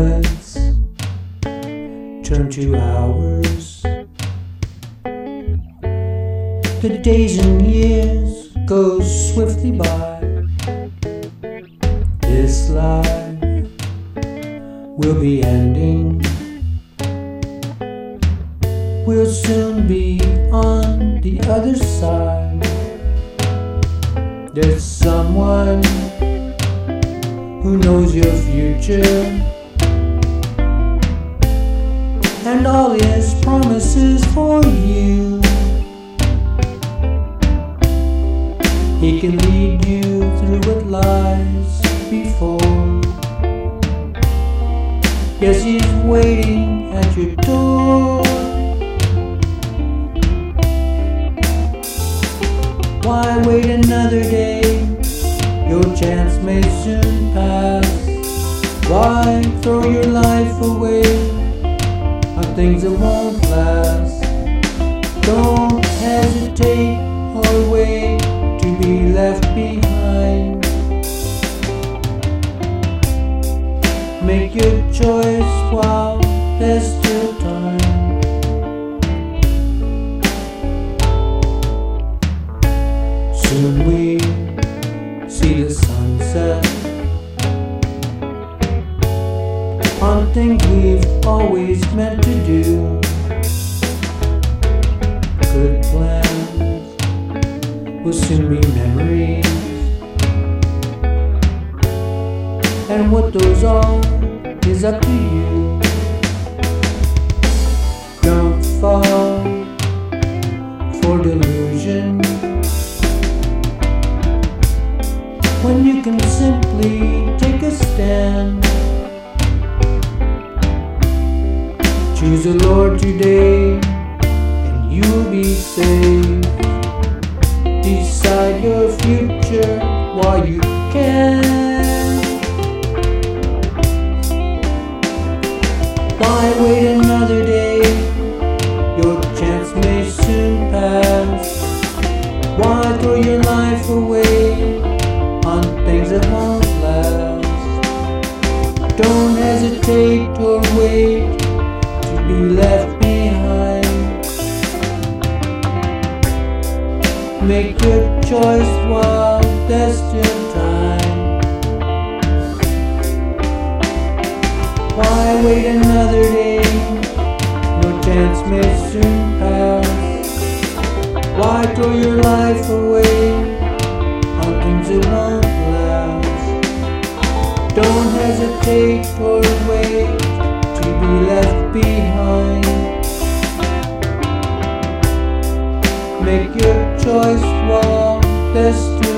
moments turn to hours. The days and years go swiftly by. This life will be ending. We'll soon be on the other side. There's someone who knows your future and all his promises for you. He can lead you through what lies before. Yes, he's waiting at your door. Why wait another day? Your chance may soon pass. Why throw your life away on things that won't last? Don't hesitate or wait to be left behind. Make your choice while there's still time. Soon we see the sunset on things we've always meant to do. Good plans will soon be memories, and what those are is up to you. Don't fall for delusion when you can simply take a stand. Choose the Lord today and you will be saved. Decide your future while you can. Why wait another day? Your chance may soon pass. Why throw your life away on things that won't last? Don't hesitate or wait to be left behind. Make your choice while there's still time. Why wait another day? Your chance may soon pass. Why throw your life away on things that won't last? Don't hesitate or wait to be left behind. Make your choice while there's still